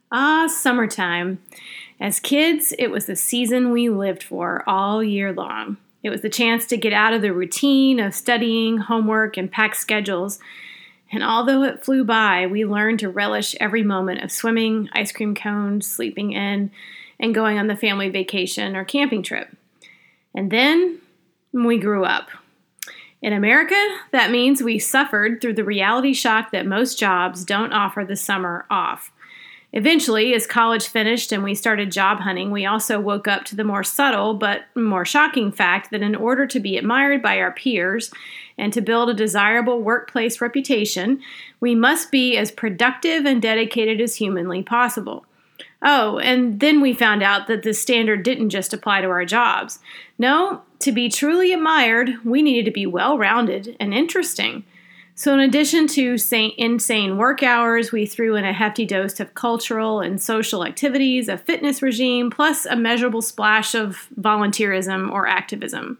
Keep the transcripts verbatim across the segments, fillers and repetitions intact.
Ah, summertime. As kids, it was the season we lived for all year long. It was the chance to get out of the routine of studying, homework, and packed schedules. And although it flew by, we learned to relish every moment of swimming, ice cream cones, sleeping in, and going on the family vacation or camping trip. And then we grew up. In America, that means we suffered through the reality shock that most jobs don't offer the summer off. Eventually, as college finished and we started job hunting, we also woke up to the more subtle but more shocking fact that in order to be admired by our peers and to build a desirable workplace reputation, we must be as productive and dedicated as humanly possible. Oh, and then we found out that this standard didn't just apply to our jobs. No, to be truly admired, we needed to be well-rounded and interesting. So in addition to insane work hours, we threw in a hefty dose of cultural and social activities, a fitness regime, plus a measurable splash of volunteerism or activism.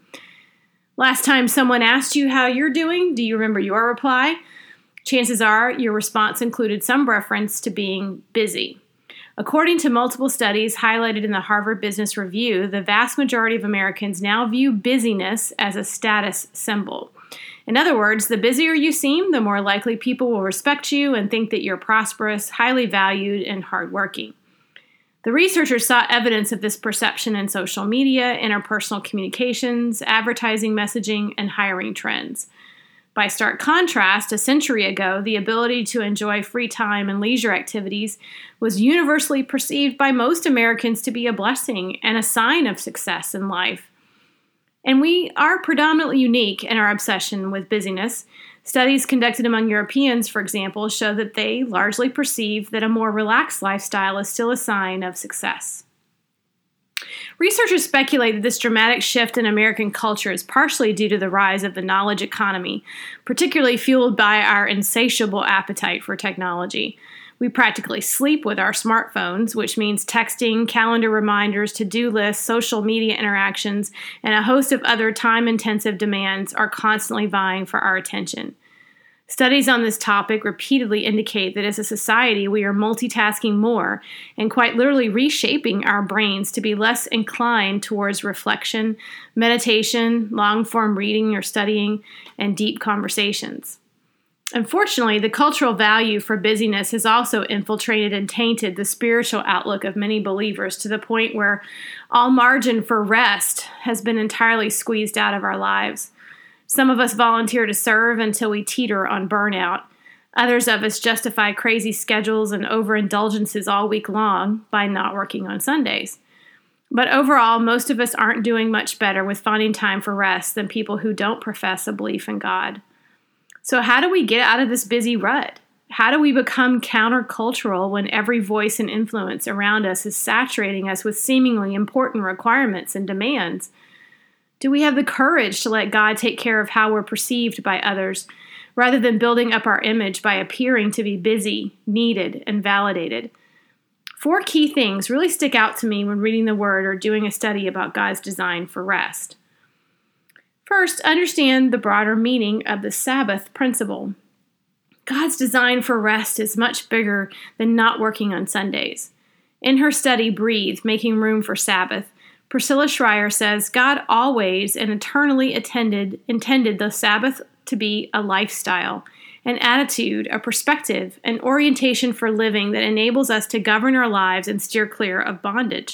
Last time someone asked you how you're doing, do you remember your reply? Chances are your response included some reference to being busy. According to multiple studies highlighted in the Harvard Business Review, the vast majority of Americans now view busyness as a status symbol. In other words, the busier you seem, the more likely people will respect you and think that you're prosperous, highly valued, and hardworking. The researchers saw evidence of this perception in social media, interpersonal communications, advertising messaging, and hiring trends. By stark contrast, a century ago, the ability to enjoy free time and leisure activities was universally perceived by most Americans to be a blessing and a sign of success in life. And we are predominantly unique in our obsession with busyness. Studies conducted among Europeans, for example, show that they largely perceive that a more relaxed lifestyle is still a sign of success. Researchers speculate that this dramatic shift in American culture is partially due to the rise of the knowledge economy, particularly fueled by our insatiable appetite for technology. We practically sleep with our smartphones, which means texting, calendar reminders, to-do lists, social media interactions, and a host of other time-intensive demands are constantly vying for our attention. Studies on this topic repeatedly indicate that as a society, we are multitasking more and quite literally reshaping our brains to be less inclined towards reflection, meditation, long-form reading or studying, and deep conversations. Unfortunately, the cultural value for busyness has also infiltrated and tainted the spiritual outlook of many believers to the point where all margin for rest has been entirely squeezed out of our lives. Some of us volunteer to serve until we teeter on burnout. Others of us justify crazy schedules and overindulgences all week long by not working on Sundays. But overall, most of us aren't doing much better with finding time for rest than people who don't profess a belief in God. So how do we get out of this busy rut? How do we become countercultural when every voice and influence around us is saturating us with seemingly important requirements and demands? Do we have the courage to let God take care of how we're perceived by others, rather than building up our image by appearing to be busy, needed, and validated? Four key things really stick out to me when reading the Word or doing a study about God's design for rest. First, understand the broader meaning of the Sabbath principle. God's design for rest is much bigger than not working on Sundays. In her study, Breathe, Making Room for Sabbath, Priscilla Schreier says, God always and eternally intended, intended the Sabbath to be a lifestyle, an attitude, a perspective, an orientation for living that enables us to govern our lives and steer clear of bondage.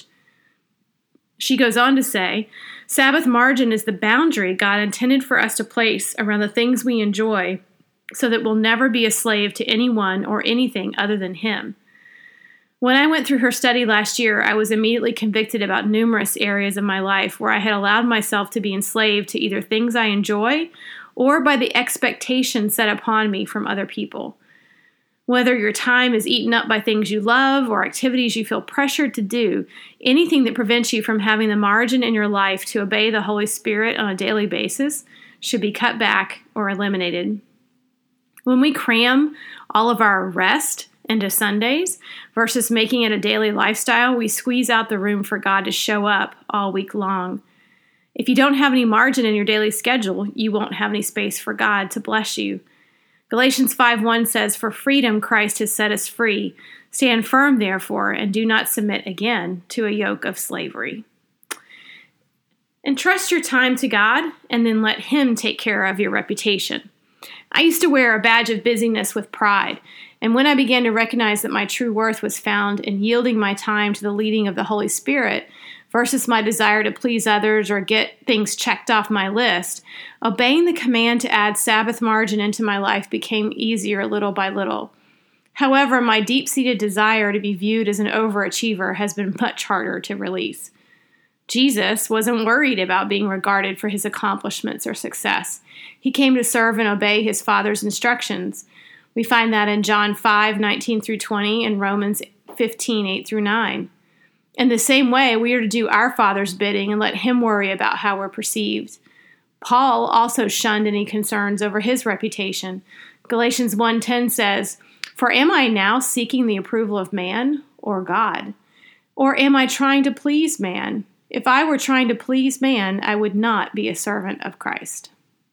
She goes on to say, Sabbath margin is the boundary God intended for us to place around the things we enjoy so that we'll never be a slave to anyone or anything other than Him. When I went through her study last year, I was immediately convicted about numerous areas of my life where I had allowed myself to be enslaved to either things I enjoy or by the expectations set upon me from other people. Whether your time is eaten up by things you love or activities you feel pressured to do, anything that prevents you from having the margin in your life to obey the Holy Spirit on a daily basis should be cut back or eliminated. When we cram all of our rest into Sundays versus making it a daily lifestyle, we squeeze out the room for God to show up all week long. If you don't have any margin in your daily schedule, you won't have any space for God to bless you. Galatians five one says, "For freedom Christ has set us free. Stand firm, therefore, and do not submit again to a yoke of slavery." Entrust your time to God, and then let Him take care of your reputation. I used to wear a badge of busyness with pride, and when I began to recognize that my true worth was found in yielding my time to the leading of the Holy Spirit versus my desire to please others or get things checked off my list, obeying the command to add Sabbath margin into my life became easier little by little. However, my deep-seated desire to be viewed as an overachiever has been much harder to release. Jesus wasn't worried about being regarded for his accomplishments or success. He came to serve and obey his Father's instructions. We find that in John five nineteen through twenty and Romans fifteen eight through nine. In the same way, we are to do our Father's bidding and let him worry about how we're perceived. Paul also shunned any concerns over his reputation. Galatians one ten says, "For am I now seeking the approval of man or God? Or am I trying to please man? If I were trying to please man, I would not be a servant of Christ."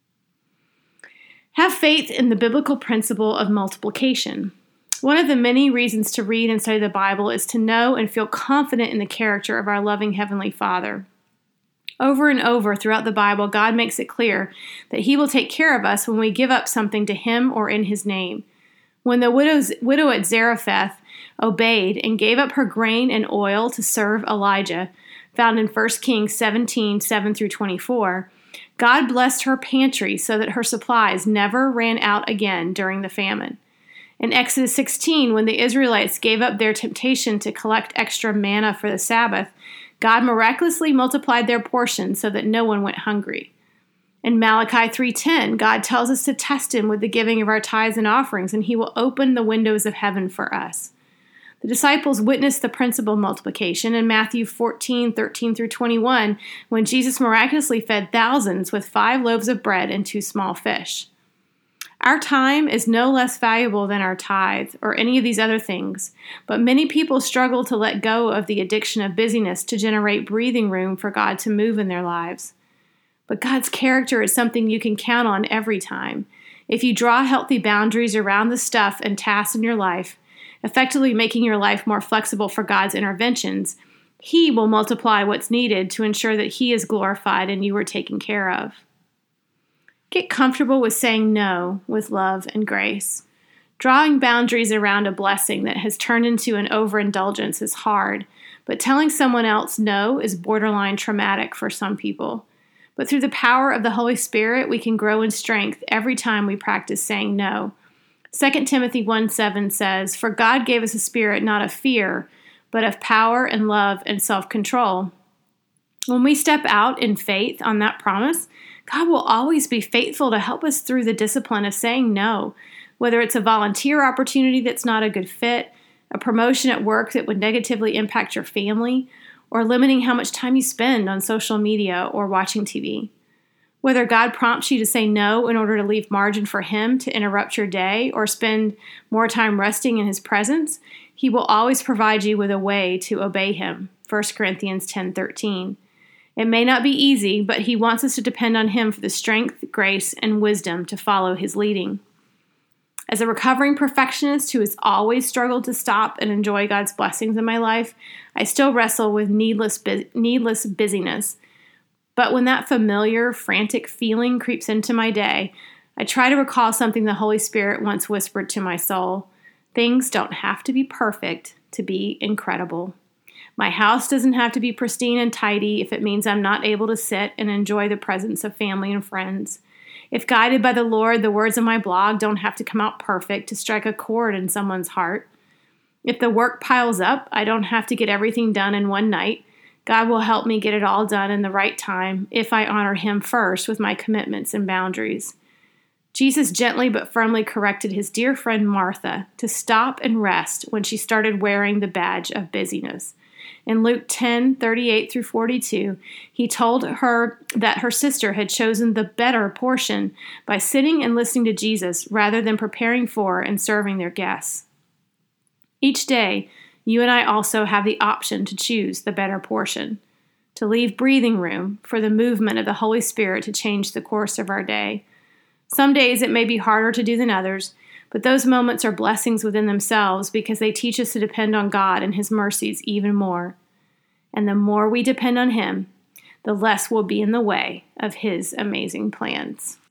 Have faith in the biblical principle of multiplication. One of the many reasons to read and study the Bible is to know and feel confident in the character of our loving Heavenly Father. Over and over throughout the Bible, God makes it clear that He will take care of us when we give up something to Him or in His name. When the widow's, widow at Zarephath obeyed and gave up her grain and oil to serve Elijah, found in First Kings seventeen seven through twenty-four, God blessed her pantry so that her supplies never ran out again during the famine. In Exodus sixteen, when the Israelites gave up their temptation to collect extra manna for the Sabbath, God miraculously multiplied their portion so that no one went hungry. In Malachi three ten, God tells us to test Him with the giving of our tithes and offerings, and He will open the windows of heaven for us. The disciples witnessed the principle of multiplication in Matthew fourteen thirteen through twenty-one, when Jesus miraculously fed thousands with five loaves of bread and two small fish. Our time is no less valuable than our tithe or any of these other things, but many people struggle to let go of the addiction of busyness to generate breathing room for God to move in their lives. But God's character is something you can count on every time. If you draw healthy boundaries around the stuff and tasks in your life, effectively making your life more flexible for God's interventions, He will multiply what's needed to ensure that He is glorified and you are taken care of. Get comfortable with saying no with love and grace. Drawing boundaries around a blessing that has turned into an overindulgence is hard, but telling someone else no is borderline traumatic for some people. But through the power of the Holy Spirit, we can grow in strength every time we practice saying no. Second Timothy one seven says, "For God gave us a spirit not of fear, but of power and love and self-control." When we step out in faith on that promise, God will always be faithful to help us through the discipline of saying no, whether it's a volunteer opportunity that's not a good fit, a promotion at work that would negatively impact your family, or limiting how much time you spend on social media or watching T V. Whether God prompts you to say no in order to leave margin for Him to interrupt your day or spend more time resting in His presence, He will always provide you with a way to obey Him. First Corinthians ten thirteen. It may not be easy, but He wants us to depend on Him for the strength, grace, and wisdom to follow His leading. As a recovering perfectionist who has always struggled to stop and enjoy God's blessings in my life, I still wrestle with needless, bu- needless busyness. But when that familiar, frantic feeling creeps into my day, I try to recall something the Holy Spirit once whispered to my soul. Things don't have to be perfect to be incredible. My house doesn't have to be pristine and tidy if it means I'm not able to sit and enjoy the presence of family and friends. If guided by the Lord, the words of my blog don't have to come out perfect to strike a chord in someone's heart. If the work piles up, I don't have to get everything done in one night. God will help me get it all done in the right time if I honor Him first with my commitments and boundaries. Jesus gently but firmly corrected His dear friend Martha to stop and rest when she started wearing the badge of busyness. In Luke ten thirty-eight through forty-two, He told her that her sister had chosen the better portion by sitting and listening to Jesus rather than preparing for and serving their guests. Each day, you and I also have the option to choose the better portion, to leave breathing room for the movement of the Holy Spirit to change the course of our day. Some days it may be harder to do than others, but those moments are blessings within themselves because they teach us to depend on God and His mercies even more. And the more we depend on Him, the less we'll be in the way of His amazing plans.